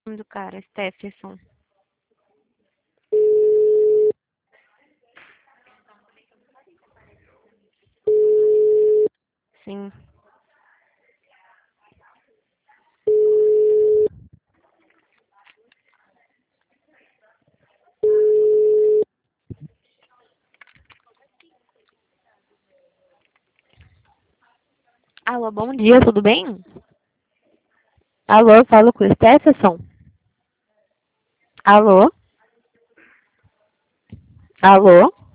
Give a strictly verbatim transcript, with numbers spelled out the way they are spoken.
nome do cara, Stephenson. Sim. Alô, bom dia, tudo bem? Alô, eu falo com o Stephenson? Alô? Alô?